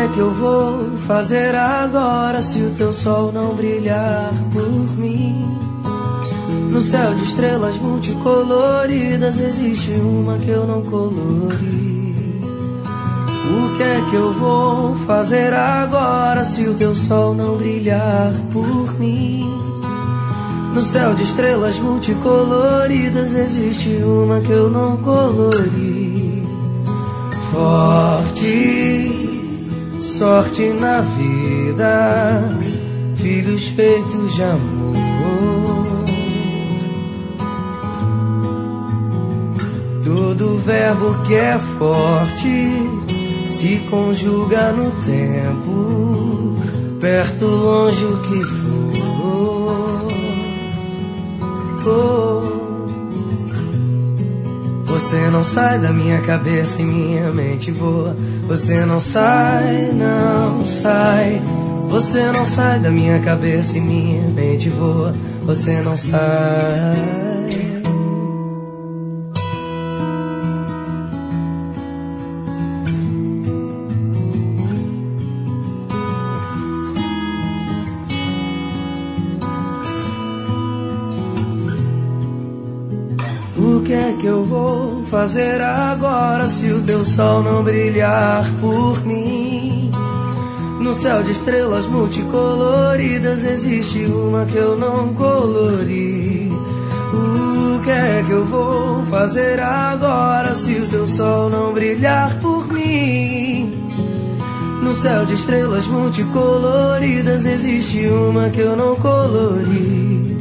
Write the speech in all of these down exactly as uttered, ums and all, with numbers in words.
que eu vou fazer agora se o teu sol não brilhar por mim? No céu de estrelas multicoloridas existe uma que eu não colori. O que é que eu vou fazer agora se o teu sol não brilhar por mim? No céu de estrelas multicoloridas existe uma que eu não colori. Forte, sorte na vida, filhos feitos de amor. Todo verbo que é forte se conjuga no tempo, perto, longe, o que for. Oh. Você não sai da minha cabeça e minha mente voa. Você não sai, não sai. Você não sai da minha cabeça e minha mente voa. Você não sai. O que é que eu vou fazer agora se o teu sol não brilhar por mim? No céu de estrelas multicoloridas existe uma que eu não colori. O que é que eu vou fazer agora se o teu sol não brilhar por mim? No céu de estrelas multicoloridas existe uma que eu não colori.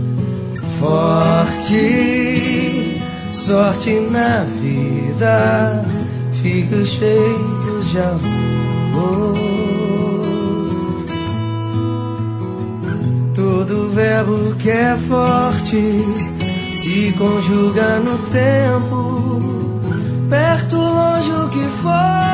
Forte, sorte na vida, filhos feitos de amor. Todo verbo que é forte se conjuga no tempo, perto, longe, o que for.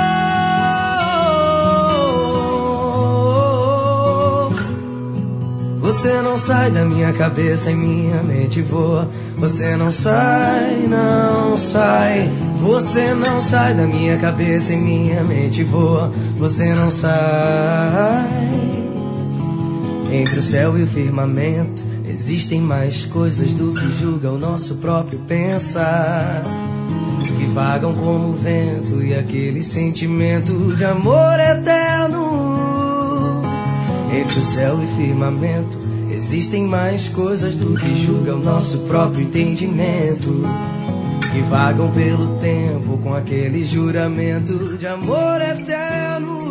Você não sai da minha cabeça e minha mente voa. Você não sai, não sai. Você não sai da minha cabeça e minha mente voa. Você não sai. Entre o céu e o firmamento existem mais coisas do que julga o nosso próprio pensar, que vagam como o vento e aquele sentimento de amor eterno. Entre o céu e firmamento existem mais coisas do que julga o nosso próprio entendimento, que vagam pelo tempo com aquele juramento de amor eterno.